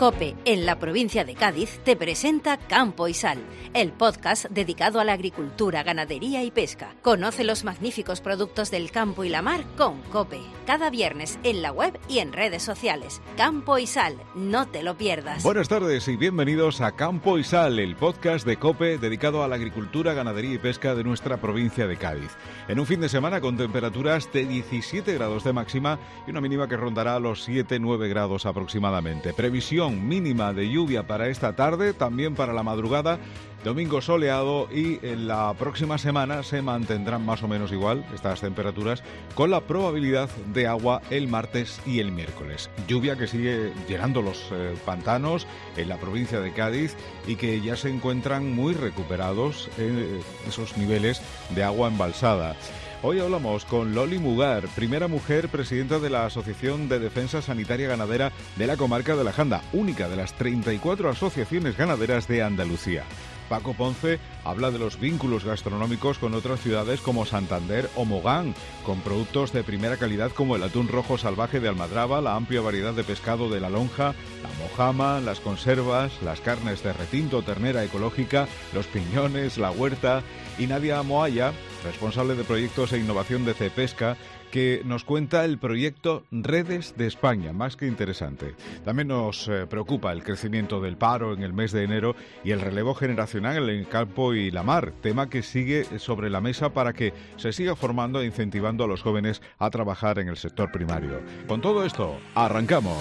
COPE, en la provincia de Cádiz, te presenta Campo y Sal, el podcast dedicado a la agricultura, ganadería y pesca. Conoce los magníficos productos del campo y la mar con COPE. Cada viernes en la web y en redes sociales. Campo y Sal, no te lo pierdas. Buenas tardes y bienvenidos a Campo y Sal, el podcast de COPE dedicado a la agricultura, ganadería y pesca de nuestra provincia de Cádiz. En un fin de semana con temperaturas de 17 grados de máxima y una mínima que rondará los 7-9 grados aproximadamente. Previsión mínima de lluvia para esta tarde, también para la madrugada. Domingo soleado y en la próxima semana se mantendrán más o menos igual estas temperaturas, con la probabilidad de agua el martes y el miércoles. Lluvia que sigue llenando los pantanos en la provincia de Cádiz y que ya se encuentran muy recuperados esos niveles de agua embalsada. Hoy hablamos con Loli Mugar, primera mujer presidenta de la Asociación de Defensa Sanitaria Ganadera de la comarca de la Janda, única de las 34 asociaciones ganaderas de Andalucía. Paco Ponce habla de los vínculos gastronómicos con otras ciudades como Santander o Mogán, con productos de primera calidad como el atún rojo salvaje de Almadraba, la amplia variedad de pescado de La Lonja, la mojama, las conservas, las carnes de retinto, ternera ecológica, los piñones, la huerta, y Nadia Moaya, responsable de proyectos e innovación de Cepesca, que nos cuenta el proyecto Redes de España, más que interesante. También nos preocupa el crecimiento del paro en el mes de enero y el relevo generacional en el campo y la mar, tema que sigue sobre la mesa para que se siga formando e incentivando a los jóvenes a trabajar en el sector primario. Con todo esto, arrancamos.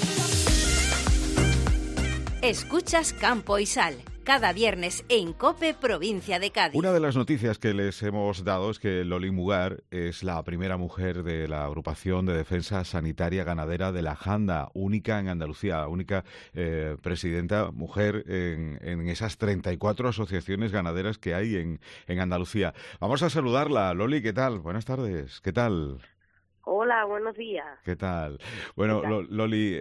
Escuchas Campo y Sal, cada viernes en COPE, provincia de Cádiz. Una de las noticias que les hemos dado es que Loli Mugar es la primera mujer de la agrupación de defensa sanitaria ganadera de la Janda, única en Andalucía, única presidenta mujer en esas 34 asociaciones ganaderas que hay en Andalucía. Vamos a saludarla. Loli, ¿qué tal? Buenas tardes. ¿Qué tal? Hola, buenos días. ¿Qué tal? Bueno, Loli,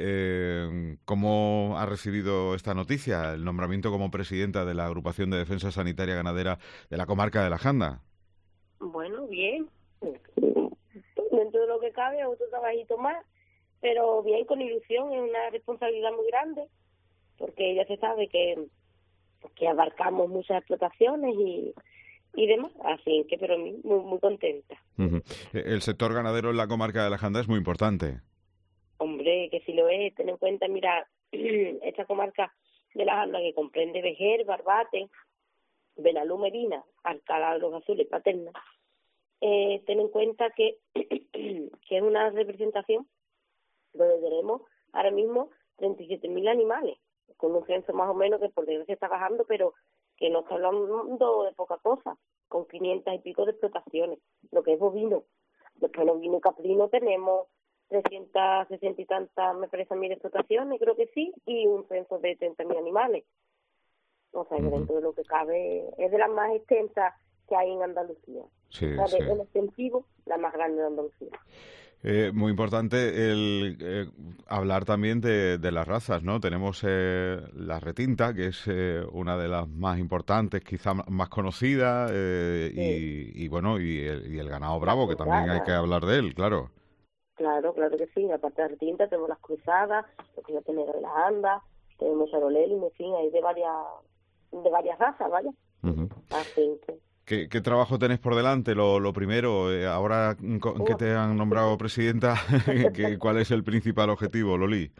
¿cómo ha recibido esta noticia, el nombramiento como presidenta de la Agrupación de Defensa Sanitaria Ganadera de la comarca de la Janda? Bueno, bien. Dentro de lo que cabe, otro trabajito más, pero bien, con ilusión. Es una responsabilidad muy grande, porque ya se sabe que abarcamos muchas explotaciones y demás, así que pero muy, muy contenta. Uh-huh. El sector ganadero en la comarca de la Janda es muy importante. Hombre, que si lo es, ten en cuenta, mira, esta comarca de la Janda que comprende Vejer, Barbate, Benalú, Medina, Alcalá de los Azules, Paterna, ten en cuenta que es una representación donde tenemos ahora mismo 37.000 animales, con un censo más o menos que por desgracia está bajando, pero que no está hablando de poca cosa, con 500 y pico de explotaciones, lo que es bovino. Después en ovino caprino tenemos 360 y tantas, me parece a mí, de explotaciones, creo que sí, y un censo de 30.000 animales. O sea, que dentro de lo que cabe es de las más extensas que hay en Andalucía. Sí, o sea, sí. En extensivo, la más grande de Andalucía. Muy importante el hablar también de las razas, ¿no? Tenemos la retinta, que es una de las más importantes, quizá más conocida, Sí. y bueno, y el ganado bravo, que también hay que hablar de él, claro. Claro que sí. Aparte de la retinta tenemos las cruzadas, los que ya tenemos de las andas, tenemos charolel, en fin, hay de varias razas, ¿vale? Uh-huh. Así que... ¿Qué trabajo tenés por delante? Lo primero, ahora que te han nombrado presidenta, ¿cuál es el principal objetivo, Loli?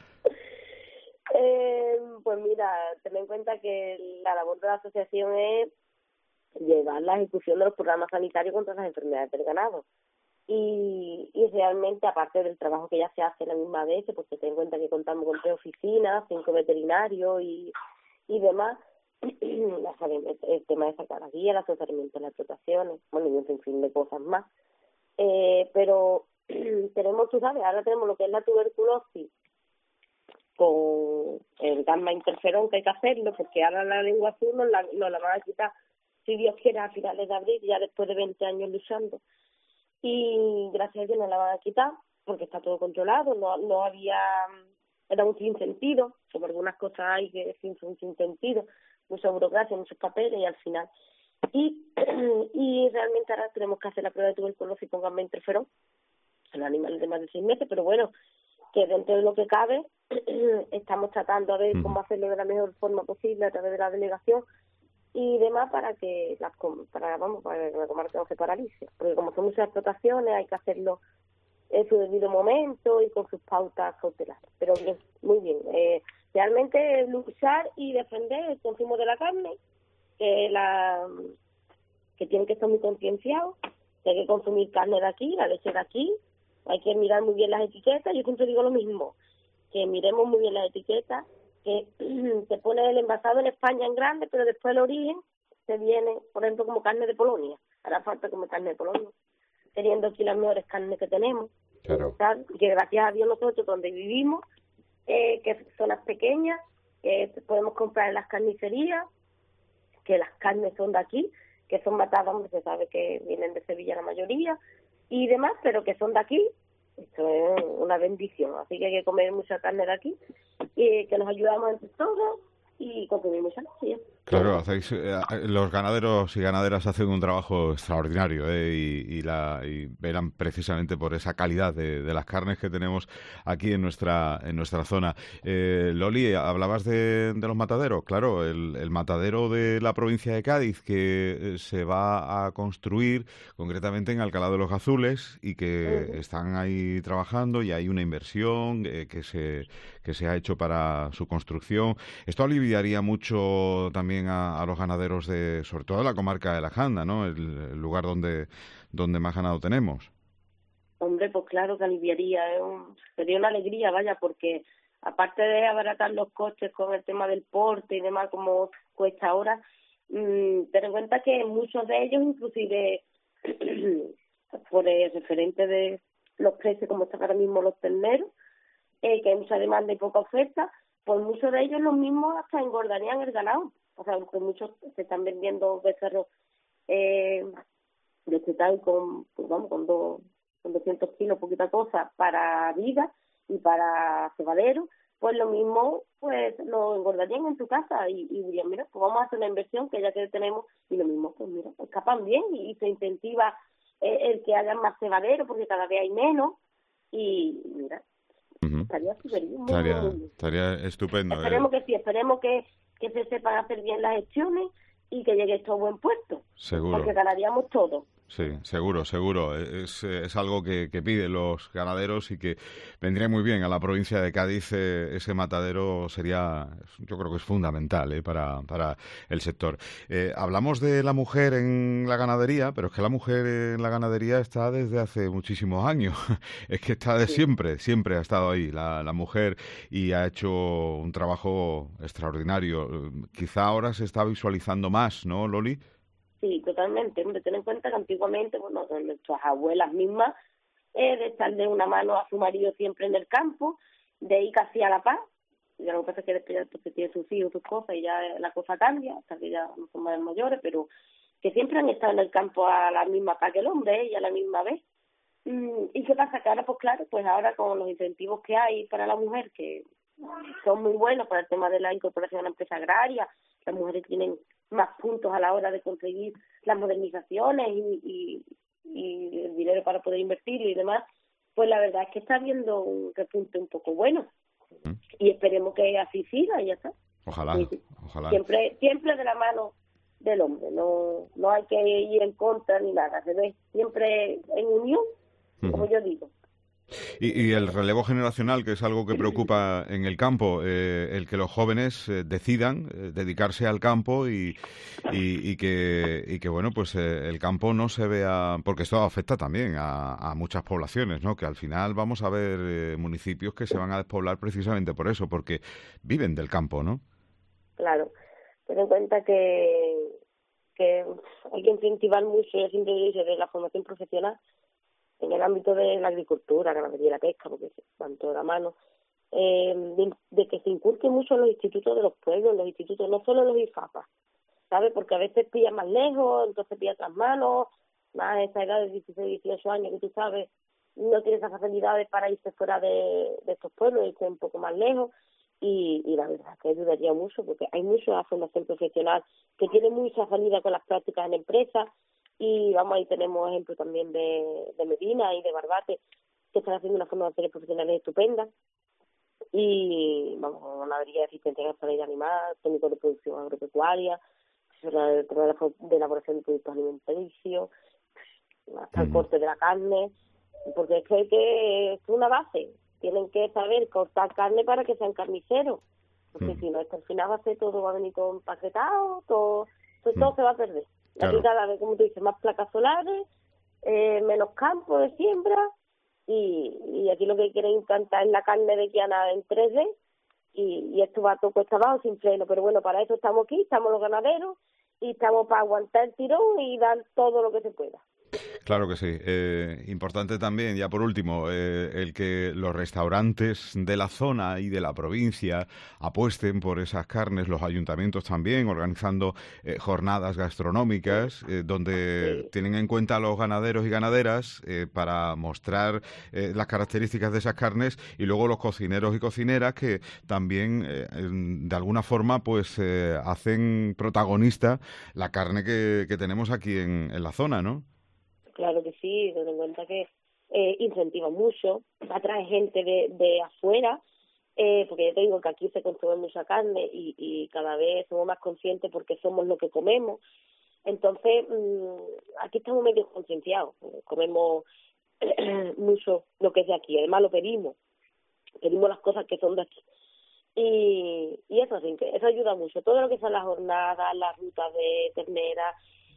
Pues mira, ten en cuenta que la labor de la asociación es llevar la ejecución de los programas sanitarios contra las enfermedades del ganado. Y realmente, aparte del trabajo que ya se hace a la misma vez, porque ten en cuenta que contamos con 3 oficinas, 5 veterinarios y demás, el tema de sacar la guía, el asesoramiento en las explotaciones, bueno, y un sinfín de cosas más. Pero tenemos, tú sabes, ahora tenemos lo que es la tuberculosis con el gamma interferón, que hay que hacerlo, porque ahora la lengua azul nos la van a quitar, si Dios quiere, a finales de abril, ya después de 20 años luchando. Y gracias a Dios nos la van a quitar, porque está todo controlado, no había... Era un sinsentido, como algunas cosas hay que son sin sentido, mucha burocracia, muchos papeles y al final. Y realmente ahora tenemos que hacer la prueba de tuberculosis con gamma interferón en animales de más de 6 meses, pero bueno, que dentro de lo que cabe estamos tratando a ver cómo hacerlo de la mejor forma posible a través de la delegación y demás para que la comarca no se paralice, porque como son muchas explotaciones hay que hacerlo en su debido momento y con sus pautas cautelares. Pero bien, muy bien. Realmente luchar y defender el consumo de la carne, que tienen que estar muy concienciados, que hay que consumir carne de aquí, la leche de aquí, hay que mirar muy bien las etiquetas. Yo siempre digo lo mismo, que miremos muy bien las etiquetas, que se pone el envasado en España en grande, pero después el origen se viene, por ejemplo, como carne de Polonia. Hará falta comer carne de Polonia, teniendo aquí las mejores carnes que tenemos. Claro. Que gracias a Dios nosotros donde vivimos, que zonas pequeñas, que podemos comprar en las carnicerías, que las carnes son de aquí, que son matadas, hombre, se sabe que vienen de Sevilla la mayoría, y demás, pero que son de aquí. Esto es una bendición, así que hay que comer mucha carne de aquí, y que nos ayudamos entre todos y consumir mucha leche. Claro, los ganaderos y ganaderas hacen un trabajo extraordinario y verán precisamente por esa calidad de las carnes que tenemos aquí en nuestra zona. Loli, hablabas de los mataderos. Claro, el matadero de la provincia de Cádiz que se va a construir concretamente en Alcalá de los Gazules y que están ahí trabajando y hay una inversión que se ha hecho para su construcción. Esto aliviaría mucho también a los ganaderos sobre todo de la comarca de la Janda, ¿no? El lugar donde más ganado tenemos. Hombre, pues claro que aliviaría, sería una alegría, vaya, porque aparte de abaratar los costes con el tema del porte y demás, como cuesta ahora, ten en cuenta que muchos de ellos, inclusive por el referente de los precios, como están ahora mismo los terneros, que hay mucha demanda y poca oferta, pues muchos de ellos los mismos hasta engordarían el ganado. O sea, que muchos se están vendiendo becerros destetados con 200 kilos, poquita cosa, para vida y para cebadero, pues lo mismo, pues lo engordarían en tu casa y dirían, mira, pues vamos a hacer una inversión que ya que tenemos, y lo mismo, pues mira, escapan bien y se incentiva el que hagan más cebadero porque cada vez hay menos y mira, estaría súper bien. Estaría estupendo. Esperemos que sí, esperemos que se sepan hacer bien las gestiones y que llegue esto a buen puerto. Seguro. Porque ganaríamos todo. Sí, seguro. Es algo que piden los ganaderos y que vendría muy bien a la provincia de Cádiz. Ese matadero sería, yo creo que es fundamental para el sector. Hablamos de la mujer en la ganadería, pero es que la mujer en la ganadería está desde hace muchísimos años. Es que está de siempre ha estado ahí la mujer y ha hecho un trabajo extraordinario. Quizá ahora se está visualizando más, ¿no, Loli? Sí, totalmente. Hombre, ten en cuenta que antiguamente, bueno, nuestras abuelas mismas, de estar de una mano a su marido siempre en el campo, de ir casi a la paz. Ya lo que pasa es que después ya pues, tiene sus hijos, sus cosas, y ya la cosa cambia, hasta que ya no son más mayores, pero que siempre han estado en el campo a la misma paz que el hombre, y a la misma vez. ¿Y qué pasa? Que ahora, pues claro, pues ahora con los incentivos que hay para la mujer, que son muy buenos para el tema de la incorporación a la empresa agraria, las mujeres tienen más puntos a la hora de conseguir las modernizaciones y el dinero para poder invertir y demás, pues la verdad es que está habiendo un repunte un poco bueno y esperemos que así siga y ya está. Ojalá. Siempre de la mano del hombre, no hay que ir en contra ni nada, se ve siempre en unión, como yo digo. Y el relevo generacional, que es algo que preocupa en el campo, el que los jóvenes decidan dedicarse al campo y que bueno, pues el campo no se vea, porque esto afecta también a muchas poblaciones, ¿no? Que al final vamos a ver municipios que se van a despoblar precisamente por eso, porque viven del campo, ¿no? Claro, ten en cuenta que hay que incentivar mucho, yo siempre digo, de la formación profesional en el ámbito de la agricultura, ganadería y la pesca, porque van toda la mano, de que se inculque mucho en los institutos de los pueblos, en los institutos, no solo en los IFAPA, ¿sabes? Porque a veces pilla más lejos, entonces pilla otras manos, más a esa edad de 16, 18 años que tú sabes, no tiene esas facilidades para irse fuera de estos pueblos, irse un poco más lejos, y la verdad es que ayudaría mucho, porque hay mucha formación profesional que tiene mucha salida con las prácticas en empresas, y vamos, ahí tenemos ejemplos también de Medina y de Barbate, que están haciendo unas formaciones profesionales estupendas. Y vamos, ganadería de asistencia en sanidad animal, técnicos de producción agropecuaria, de elaboración de productos alimenticios, hasta el corte de la carne, porque que es una base. Tienen que saber cortar carne para que sean carniceros, porque si no, esto al final todo va a venir todo empaquetado, todo se va a perder. Claro. Aquí cada vez, como tú dices, más placas solares, menos campo de siembra, y aquí lo que quieren implantar es la carne de quiana en 3D, y esto va todo cuesta abajo sin freno. Pero bueno, para eso estamos aquí, estamos los ganaderos, y estamos para aguantar el tirón y dar todo lo que se pueda. Claro que sí. Importante también, ya por último, el que los restaurantes de la zona y de la provincia apuesten por esas carnes, los ayuntamientos también, organizando jornadas gastronómicas donde tienen en cuenta a los ganaderos y ganaderas para mostrar las características de esas carnes, y luego los cocineros y cocineras que también de alguna forma pues hacen protagonista la carne que tenemos aquí en la zona, ¿no? Claro que sí, ten en cuenta que incentiva mucho, atrae gente de afuera, porque ya te digo que aquí se consume mucha carne y cada vez somos más conscientes porque somos lo que comemos. Entonces, aquí estamos medio concienciados, comemos mucho lo que es de aquí, además lo pedimos las cosas que son de aquí. Y eso, así que eso ayuda mucho, todo lo que son las jornadas, las rutas de ternera,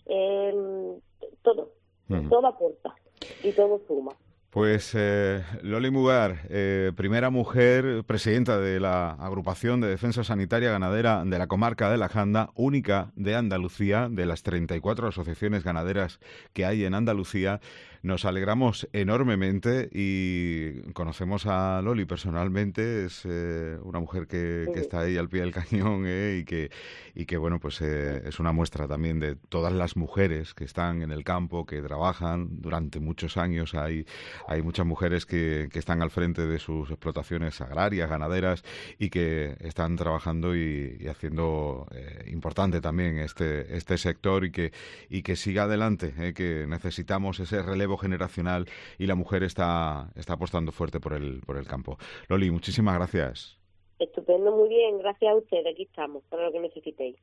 todo. Todo aporta y todo suma. Pues Loli Mugar, primera mujer presidenta de la Agrupación de Defensa Sanitaria Ganadera de la Comarca de la Janda, única de Andalucía, de las 34 asociaciones ganaderas que hay en Andalucía. Nos alegramos enormemente y conocemos a Loli personalmente. Es una mujer que está ahí al pie del cañón y que bueno, pues es una muestra también de todas las mujeres que están en el campo, que trabajan durante muchos años. Hay muchas mujeres que están al frente de sus explotaciones agrarias, ganaderas, y que están trabajando y haciendo importante también este sector, y que siga adelante, que necesitamos ese relevo generacional, y la mujer está apostando fuerte por el campo. Loli, muchísimas gracias. Estupendo, muy bien, gracias a ustedes, aquí estamos, para lo que necesitéis.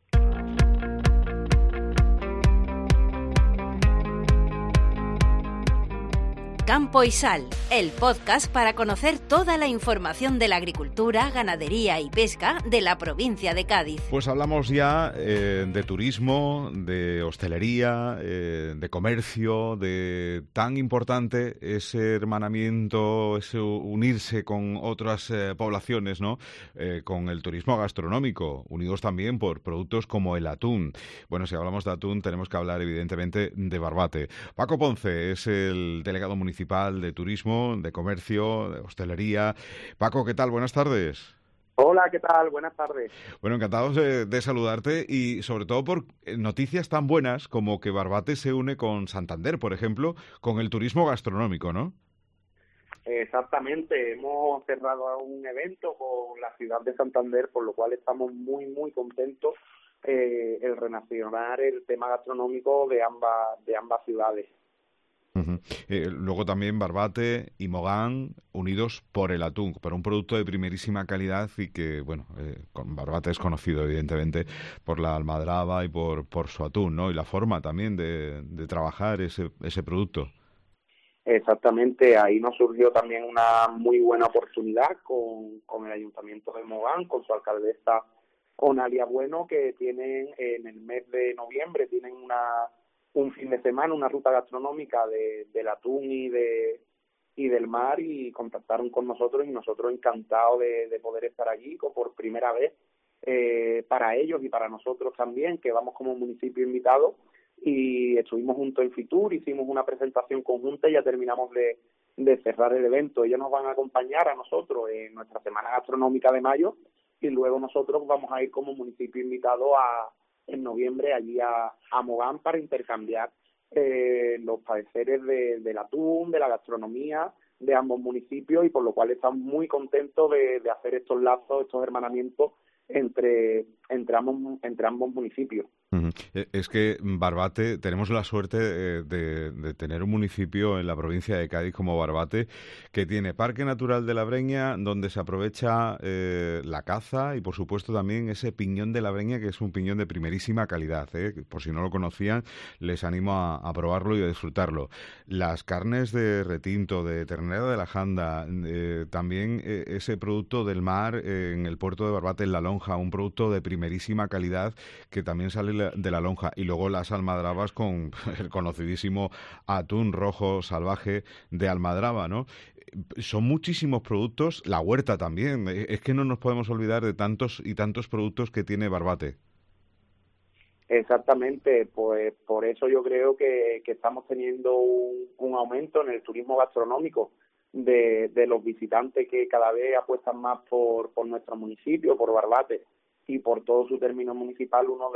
Campo y Sal, el podcast para conocer toda la información de la agricultura, ganadería y pesca de la provincia de Cádiz. Pues hablamos ya de turismo, de hostelería, de comercio, de tan importante ese hermanamiento, ese unirse con otras poblaciones, ¿no? Con el turismo gastronómico, unidos también por productos como el atún. Bueno, si hablamos de atún tenemos que hablar evidentemente de Barbate. Paco Ponce es el delegado municipal de turismo, de comercio, de hostelería. Paco, ¿qué tal? Buenas tardes. Hola, ¿qué tal? Buenas tardes. Bueno, encantados de saludarte, y sobre todo por noticias tan buenas como que Barbate se une con Santander, por ejemplo, con el turismo gastronómico, ¿no? Exactamente, hemos cerrado un evento con la ciudad de Santander, por lo cual estamos muy, muy contentos el relacionar el tema gastronómico de ambas ciudades. Uh-huh. Luego también Barbate y Mogán unidos por el atún, por un producto de primerísima calidad, y que, bueno, con Barbate es conocido evidentemente por la almadraba y por su atún, ¿no? Y la forma también de trabajar ese producto. Exactamente, ahí nos surgió también una muy buena oportunidad con el Ayuntamiento de Mogán, con su alcaldesa Onalia Bueno, que tienen en el mes de noviembre, tienen un fin de semana, una ruta gastronómica del atún y del mar, y contactaron con nosotros, y nosotros encantados de poder estar allí por primera vez, para ellos y para nosotros también, que vamos como municipio invitado, y estuvimos juntos en Fitur, hicimos una presentación conjunta y ya terminamos de cerrar el evento. Ellos nos van a acompañar a nosotros en nuestra semana gastronómica de mayo, y luego nosotros vamos a ir como municipio invitado en noviembre allí a Mogán para intercambiar los pareceres del atún, de la gastronomía de ambos municipios, y por lo cual estamos muy contentos de hacer estos lazos, estos hermanamientos entre ambos municipios. Uh-huh. Es que Barbate, tenemos la suerte de tener un municipio en la provincia de Cádiz como Barbate, que tiene Parque Natural de la Breña, donde se aprovecha la caza y, por supuesto, también ese piñón de la Breña, que es un piñón de primerísima calidad. Por si no lo conocían, les animo a probarlo y a disfrutarlo. Las carnes de retinto, de ternera de la janda, también ese producto del mar en el puerto de Barbate, en La Lonja, un producto de primerísima calidad que también sale de La Lonja, y luego las almadrabas con el conocidísimo atún rojo salvaje de Almadraba, ¿no? Son muchísimos productos, la huerta también, es que no nos podemos olvidar de tantos y tantos productos que tiene Barbate. Exactamente, pues por eso yo creo que estamos teniendo un aumento en el turismo gastronómico de los visitantes que cada vez apuestan más por nuestro municipio, por Barbate y por todo su término municipal. Uno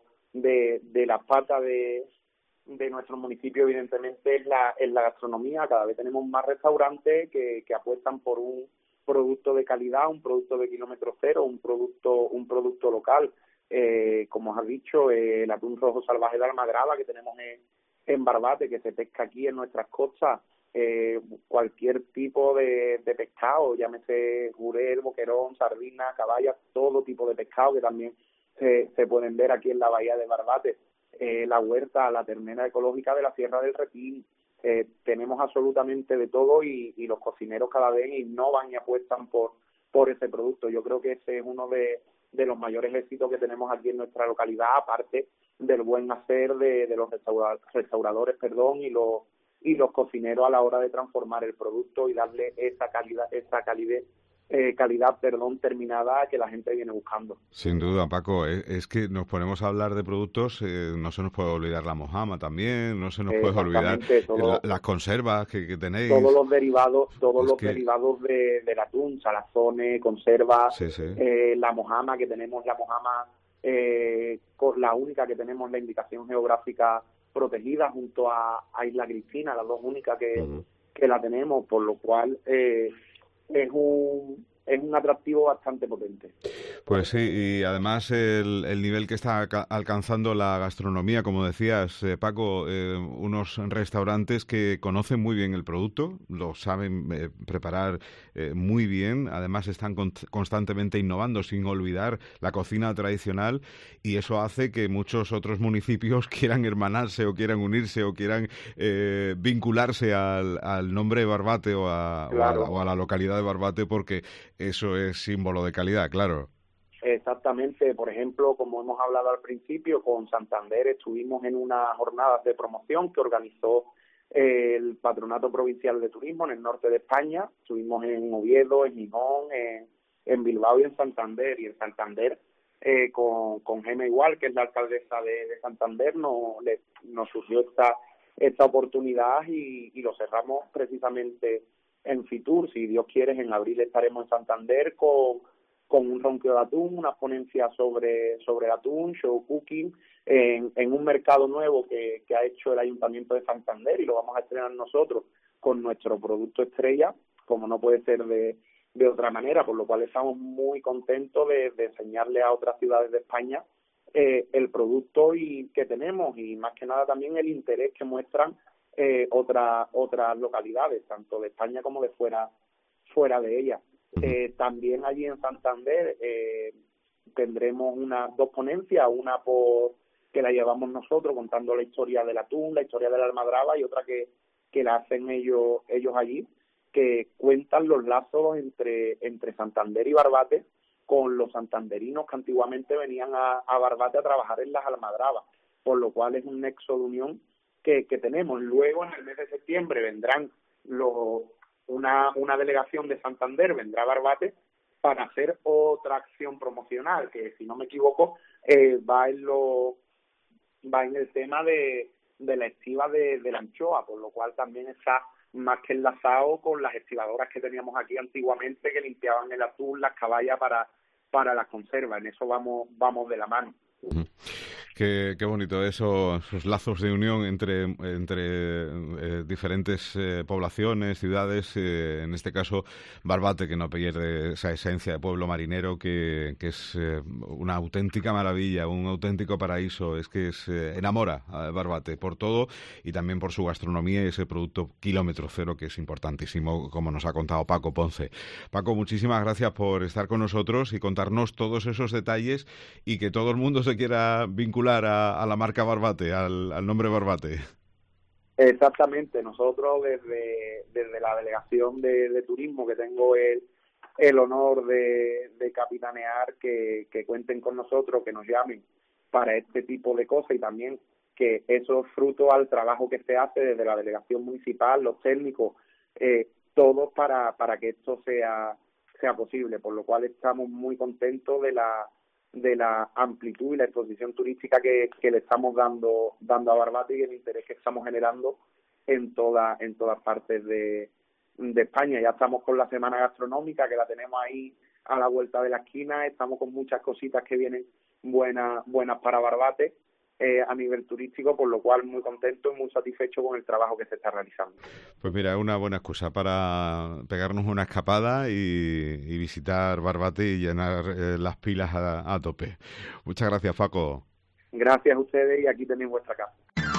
de las patas de nuestro municipio, evidentemente, es la gastronomía. Cada vez tenemos más restaurantes que apuestan por un producto de calidad, un producto de kilómetro cero, un producto local. Como os has dicho, el atún rojo salvaje de Almadraba que tenemos en Barbate, que se pesca aquí en nuestras costas, cualquier tipo de pescado, llámese jurel, boquerón, sardina, caballa, todo tipo de pescado que también se pueden ver aquí en la bahía de Barbate. La huerta, la ternera ecológica de la Sierra del Repín, tenemos absolutamente de todo y los cocineros cada vez innovan y apuestan por ese producto. Yo creo que ese es uno de los mayores éxitos que tenemos aquí en nuestra localidad, aparte del buen hacer de los restauradores, y los cocineros a la hora de transformar el producto y darle esa calidad terminada que la gente viene buscando. Sin duda, Paco, es que nos ponemos a hablar de productos, no se nos puede olvidar la mojama también, no se nos puede olvidar las conservas que tenéis. Todos los derivados, derivados del atún, salazones, conservas, sí. La mojama, que tenemos la mojama, la única que tenemos la indicación geográfica protegida junto a Isla Cristina, las dos únicas que la tenemos, por lo cual es un atractivo bastante potente. Pues sí, y además el nivel que está alcanzando la gastronomía, como decías, Paco, unos restaurantes que conocen muy bien el producto, lo saben preparar muy bien, además están constantemente innovando sin olvidar la cocina tradicional, y eso hace que muchos otros municipios quieran hermanarse o quieran unirse o quieran vincularse al nombre de Barbate o a la localidad de Barbate, porque eso es símbolo de calidad, claro. Exactamente. Por ejemplo, como hemos hablado al principio, con Santander estuvimos en unas jornadas de promoción que organizó el Patronato Provincial de Turismo en el norte de España. Estuvimos en Oviedo, en Gijón, en Bilbao y en Santander. Y en Santander, con Gema Igual, que es la alcaldesa de Santander, nos surgió esta oportunidad y lo cerramos precisamente en Fitur. Si Dios quiere, en abril estaremos en Santander con un ronqueo de atún, una ponencia sobre atún, show cooking, en un mercado nuevo que ha hecho el Ayuntamiento de Santander, y lo vamos a estrenar nosotros con nuestro producto estrella, como no puede ser de otra manera, por lo cual estamos muy contentos de enseñarle a otras ciudades de España el producto que tenemos, y más que nada también el interés que muestran otras localidades, tanto de España como de fuera de ella. También allí en Santander tendremos dos ponencias, una que la llevamos nosotros contando la historia del atún, la historia de la almadraba, y otra que la hacen ellos allí, que cuentan los lazos entre Santander y Barbate con los santanderinos que antiguamente venían a Barbate a trabajar en las almadrabas, por lo cual es un nexo de unión que tenemos. Luego, en el mes de septiembre, vendrán una delegación de Santander, vendrá a Barbate para hacer otra acción promocional, que si no me equivoco va en el tema de la estiva de la anchoa, por lo cual también está más que enlazado con las estivadoras que teníamos aquí antiguamente, que limpiaban el atún, las caballas para las conservas. En eso vamos de la mano. Qué bonito eso, esos lazos de unión entre diferentes poblaciones, ciudades, en este caso Barbate, que no pierde esa esencia de pueblo marinero que es una auténtica maravilla, un auténtico paraíso. Es que enamora a Barbate por todo y también por su gastronomía y ese producto kilómetro cero que es importantísimo, como nos ha contado Paco Ponce. Paco, muchísimas gracias por estar con nosotros y contarnos todos esos detalles y que todo el mundo se quiera vincular a la marca Barbate, al nombre Barbate. Exactamente, nosotros desde la delegación de turismo que tengo el honor de capitanear, que cuenten con nosotros, que nos llamen para este tipo de cosas y también que eso es fruto al trabajo que se hace desde la delegación municipal, los técnicos, todos para que esto sea posible, por lo cual estamos muy contentos de la amplitud y la exposición turística que le estamos dando a Barbate y el interés que estamos generando en todas partes de España. Ya estamos con la semana gastronómica, que la tenemos ahí a la vuelta de la esquina, estamos con muchas cositas que vienen buenas para Barbate a nivel turístico, por lo cual muy contento y muy satisfecho con el trabajo que se está realizando. Pues mira, es una buena excusa para pegarnos una escapada y visitar Barbate y llenar las pilas a tope. Muchas gracias, Paco. Gracias a ustedes y aquí tenéis vuestra casa.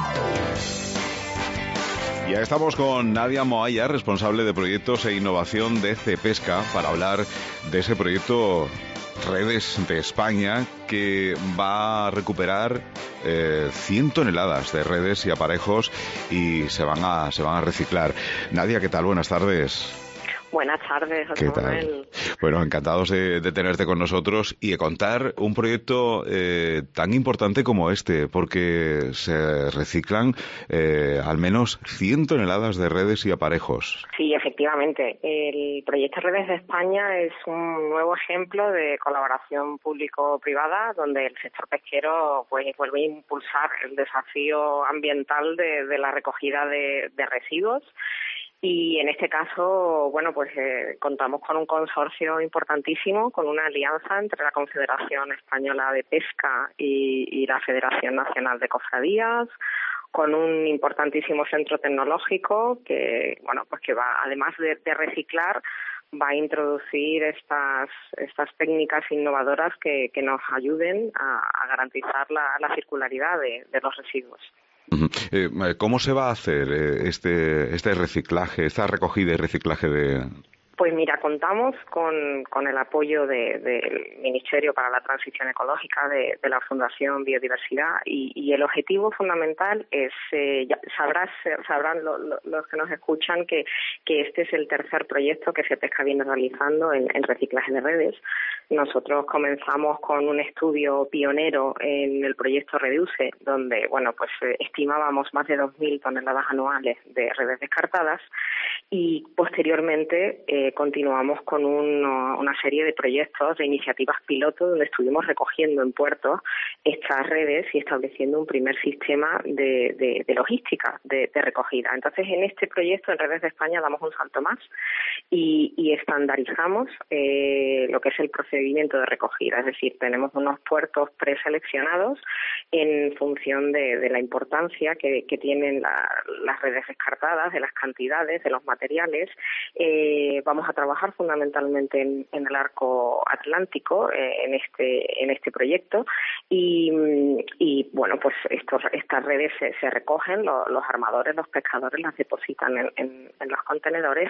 Ya estamos con Nadia Moaya, responsable de proyectos e innovación de Cepesca, para hablar de ese proyecto Redes de España, que va a recuperar 100 toneladas de redes y aparejos y se van a reciclar. Nadia, ¿qué tal? Buenas tardes. Buenas tardes, ¿qué tal? Bueno, encantados de tenerte con nosotros y de contar un proyecto tan importante como este, porque se reciclan al menos 100 toneladas de redes y aparejos. Sí, efectivamente. El proyecto Redes de España es un nuevo ejemplo de colaboración público-privada, donde el sector pesquero pues vuelve a impulsar el desafío ambiental de la recogida de residuos. Y en este caso, bueno, pues contamos con un consorcio importantísimo, con una alianza entre la Confederación Española de Pesca y la Federación Nacional de Cofradías, con un importantísimo centro tecnológico que, bueno, pues que va, además de reciclar, va a introducir estas técnicas innovadoras que nos ayuden a garantizar la circularidad de los residuos. ¿Cómo se va a hacer este reciclaje, esta recogida y reciclaje de...? Pues mira, contamos con el apoyo del Ministerio para la Transición Ecológica, de la Fundación Biodiversidad, y el objetivo fundamental es, sabrán los que nos escuchan que este es el tercer proyecto que Cepesca viene realizando en reciclaje de redes. Nosotros comenzamos con un estudio pionero en el proyecto Reduce, donde, bueno, pues estimábamos más de 2.000 toneladas anuales de redes descartadas, y posteriormente continuamos con una serie de proyectos, de iniciativas piloto, donde estuvimos recogiendo en puertos estas redes y estableciendo un primer sistema de logística de recogida. Entonces, en este proyecto, en Redes de España, damos un salto más y estandarizamos lo que es el procedimiento de recogida. Es decir, tenemos unos puertos preseleccionados en función de la importancia que tienen las redes descartadas, de las cantidades, de los materiales. Vamos a trabajar fundamentalmente en el arco atlántico en este proyecto y bueno, pues estas redes se recogen, los armadores, los pescadores las depositan en los contenedores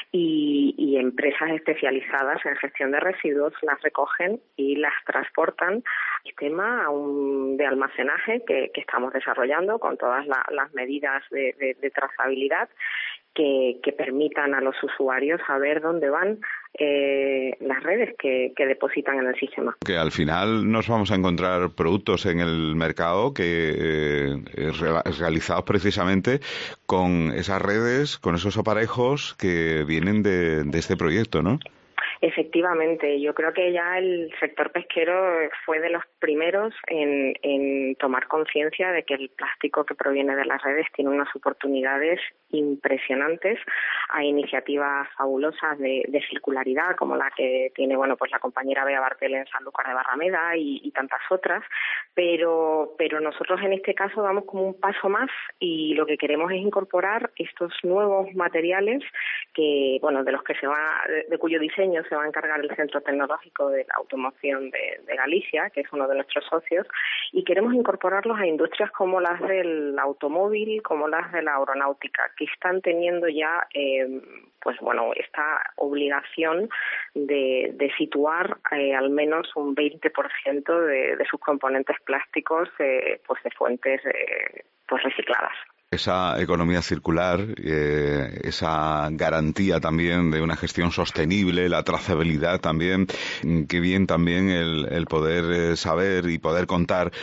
y empresas especializadas en gestión de residuos las recogen y las transportan al sistema de almacenaje que estamos desarrollando con todas las medidas de trazabilidad que permitan a los usuarios saber dónde van las redes que depositan en el sistema. Que al final nos vamos a encontrar productos en el mercado que realizados precisamente con esas redes, con esos aparejos que vienen de este proyecto, ¿no? Efectivamente, yo creo que ya el sector pesquero fue de los primeros en tomar conciencia de que el plástico que proviene de las redes tiene unas oportunidades impresionantes. Hay iniciativas fabulosas de circularidad, como la que tiene la compañera Bea Bartel en Sanlúcar de Barrameda y tantas otras, pero nosotros en este caso damos como un paso más y lo que queremos es incorporar estos nuevos materiales que, de los que de cuyo diseño se va a encargar el Centro Tecnológico de la Automoción de Galicia, que es uno de nuestros socios, y queremos incorporarlos a industrias como las del automóvil, como las de la aeronáutica, que están teniendo ya esta obligación de situar al menos un 20% de sus componentes plásticos de fuentes recicladas. Esa economía circular, esa garantía también de una gestión sostenible, la trazabilidad también, qué bien también el poder saber y poder contar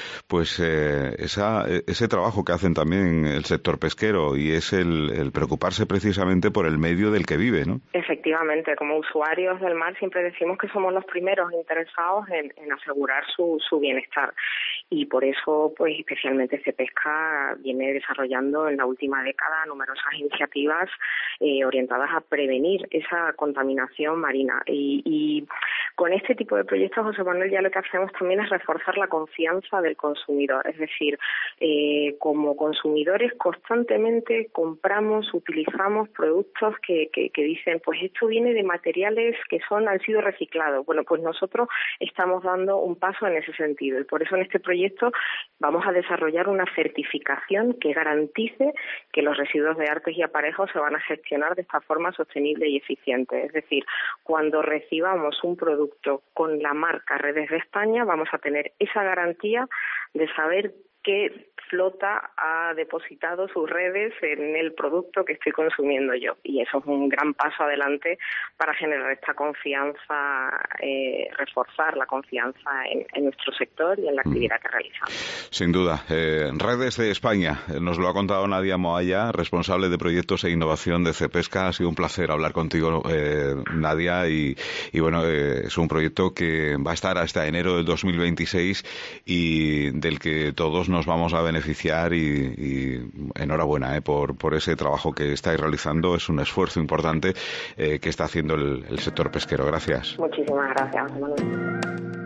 ese trabajo que hacen también el sector pesquero y es el preocuparse precisamente por el medio del que vive, ¿no? Efectivamente, como usuarios del mar siempre decimos que somos los primeros interesados en asegurar su bienestar y por eso especialmente Cepesca viene desarrollando en la última década numerosas iniciativas orientadas a prevenir esa contaminación marina y con este tipo de proyectos, José Manuel, ya lo que hacemos también es reforzar la confianza del consumidor, es decir, como consumidores constantemente compramos, utilizamos productos que dicen, esto viene de materiales que han sido reciclados. Bueno, nosotros estamos dando un paso en ese sentido y por eso en este proyecto vamos a desarrollar una certificación que garantice que los residuos de artes y aparejos se van a gestionar de esta forma sostenible y eficiente. Es decir, cuando recibamos un producto con la marca Redes de España, vamos a tener esa garantía de saber qué flota ha depositado sus redes en el producto que estoy consumiendo yo. Y eso es un gran paso adelante para generar esta confianza, reforzar la confianza en nuestro sector y en la actividad que realizamos. Sin duda. Redes de España, nos lo ha contado Nadia Moaya, responsable de proyectos e innovación de Cepesca. Ha sido un placer hablar contigo, Nadia, y es un proyecto que va a estar hasta enero del 2026 y del que todos nos vamos a beneficiar y enhorabuena por ese trabajo que estáis realizando. Es un esfuerzo importante que está haciendo el sector pesquero. Gracias. Muchísimas gracias, Manuel.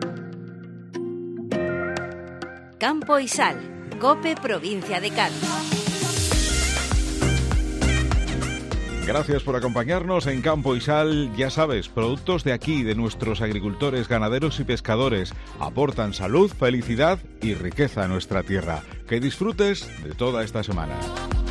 Campo y Sal, COPE Provincia de Cádiz. Gracias por acompañarnos en Campo y Sal. Ya sabes, productos de aquí, de nuestros agricultores, ganaderos y pescadores, aportan salud, felicidad y riqueza a nuestra tierra. Que disfrutes de toda esta semana.